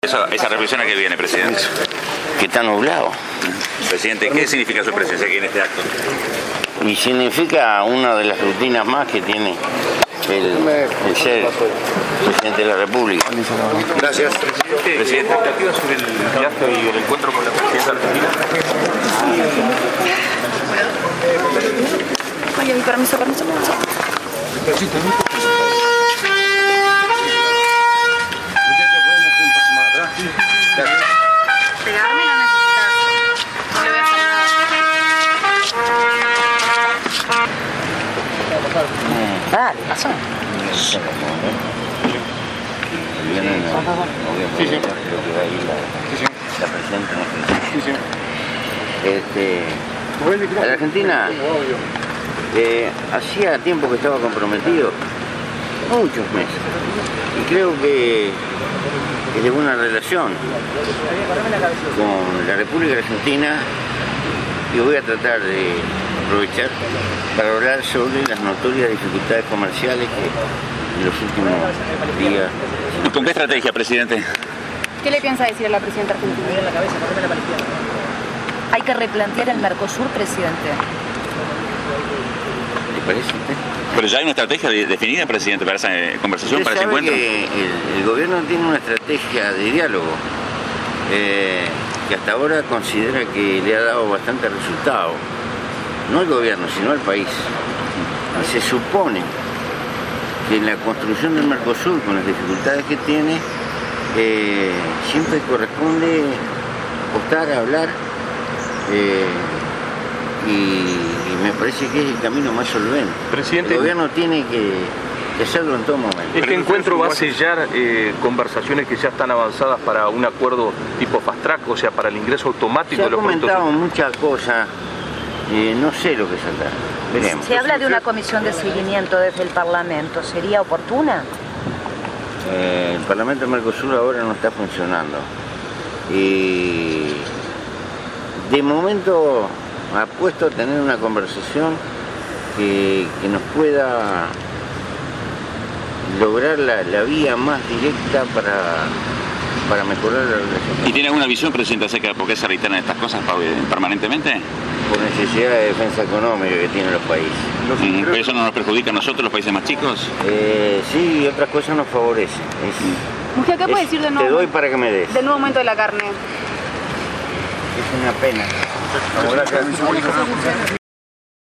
Esa reflexión a qué viene, presidente. Que está nublado. Presidente, ¿qué significa su presencia aquí en este acto? Y significa una de las rutinas más que tiene el ser presidente de la República. Gracias. Presidente, ¿expectativas sobre el viaje y el encuentro con la presidenta argentina? Oye, permiso. Pegarme no necesitas. No le voy a hacer nada. Dale, pasó. Creo que va a ir la presidenta. A la Argentina hacía tiempo que estaba comprometido, muchos meses, y creo que es de buena relación con la República Argentina, y voy a tratar de aprovechar para hablar sobre las notorias dificultades comerciales que en los últimos días... ¿Con qué estrategia, presidente? ¿Qué le piensa decir a la presidenta argentina? Hay que replantear el Mercosur, presidente. ¿Le parece a usted? Pero ya hay una estrategia definida, presidente, para esa conversación, para ese encuentro. Que el gobierno tiene una estrategia de diálogo que hasta ahora considera que le ha dado bastante resultado. No el gobierno, sino el país. Y se supone que en la construcción del Mercosur, con las dificultades que tiene, siempre corresponde apostar a hablar, y me parece que es el camino más solvente. Presidente, el gobierno tiene que hacerlo en todo momento. ¿Este encuentro va a sellar conversaciones que ya están avanzadas para un acuerdo tipo fast track, o sea, para el ingreso automático de los productos? Se ha comentado muchas cosas, no sé lo que saldrá. Veremos. Se habla de una comisión de seguimiento desde el Parlamento. ¿Sería oportuna? El Parlamento de Mercosur ahora no está funcionando. Y de momento apuesto a tener una conversación que nos pueda lograr la vía más directa para mejorar la relación. ¿Y tiene alguna visión, presidente, acerca de por qué se reiteran estas cosas permanentemente? Por necesidad de defensa económica que tienen los países. ¿Pero eso no nos perjudica a nosotros, los países más chicos? Sí, y otras cosas nos favorecen. Mujer, ¿qué puede decir de nuevo? Te doy para que me des. Del nuevo aumento de la carne. Es una pena. Gracias.